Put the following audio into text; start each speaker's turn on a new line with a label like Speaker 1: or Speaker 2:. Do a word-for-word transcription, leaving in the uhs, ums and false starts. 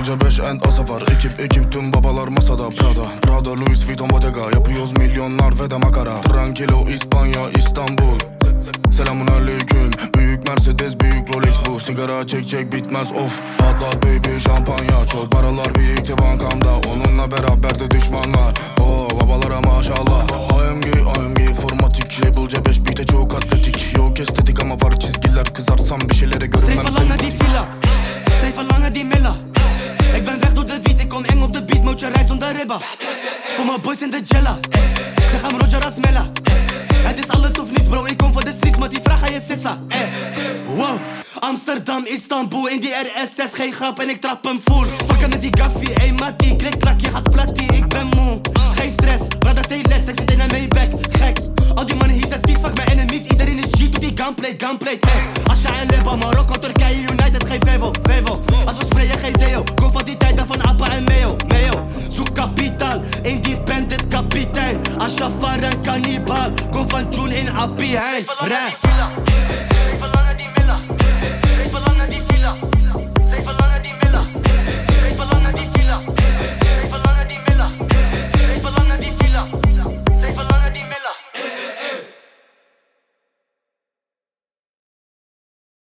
Speaker 1: Bulca beş and Asafar. Ekip ekip tüm babalar masada. Prada, Prada, Louis Vuitton, Bottega. Yapıyoruz milyonlar ve de makara. Tranquilo, İspanya, İstanbul. Selamun aleyküm. Büyük Mercedes, büyük Rolex bu. Sigara çek çek bitmez of. Patlat baby şampanya. Çok paralar birikti bankamda. Onunla beraber de düşmanlar. Oo babalara maşallah. A M G, A M G formatik. Labelce beş beat'e çok atletik. Yok estetik ama var çizgiler. Kızarsam bir şeylere görünmem.
Speaker 2: Streef al lang naar die villa. Streef al lang naar die milla. Ik ben weg door de wiet, ik kom eng op de beat. Mootje rijdt zonder ribba. Voor mijn boys in de jella. Ze gaan Roger Rasmella. Het is alles of niets bro, ik kom voor de streets, maar die vraag aan je sissa. Eh. Wow, Amsterdam, Istanbul, in die R S zes, geen grap en ik trap hem full. Pakken met die gaffie, ey mattie, klik klak, je gaat plattie, ik ben moe. Geen stress, brada say less, ik zit in een Maybach, gek. Al die mannen hier zijn vies, fuck mijn enemies, iedereen is G, doet die gunplay, gunplay, eh. Asja en Liban, Marokko, Turkije, United, geen Vevo, Vevo. Als we sprayen, geen deo, kom van die tijd van Abba en Meo, Meo. Zoek kapitaal, independent kapitein. Ashafar en cannibal, kom van June in Appie heen. Rij. Streef al lang naar die villa.